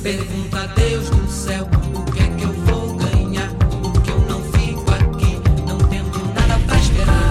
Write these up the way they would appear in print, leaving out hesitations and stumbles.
Pergunta a Deus do céu, o que é que eu vou ganhar? Porque eu não fico aqui, não tendo nada pra esperar.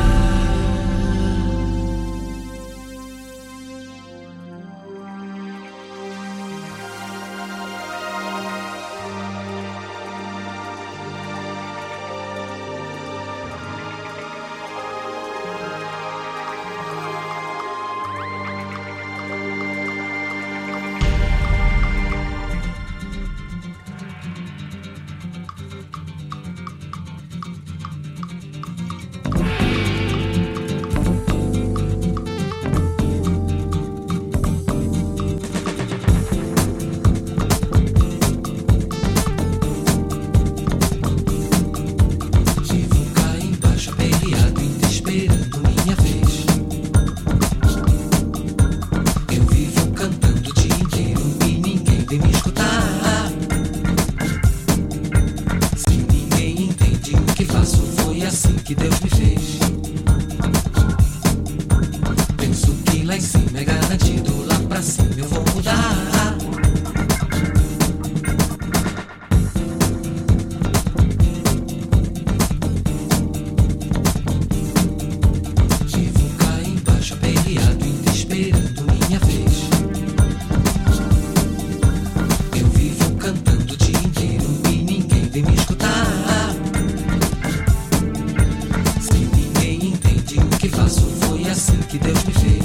Que Deus me fez. Penso que lá em cima é garantido, lá pra cima eu vou mudar. Vivo cá embaixo aperreado, ainda esperando minha vez. Eu vivo cantando o dia inteiro e ninguém vem me escutar. O que faço foi assim que Deus me fez.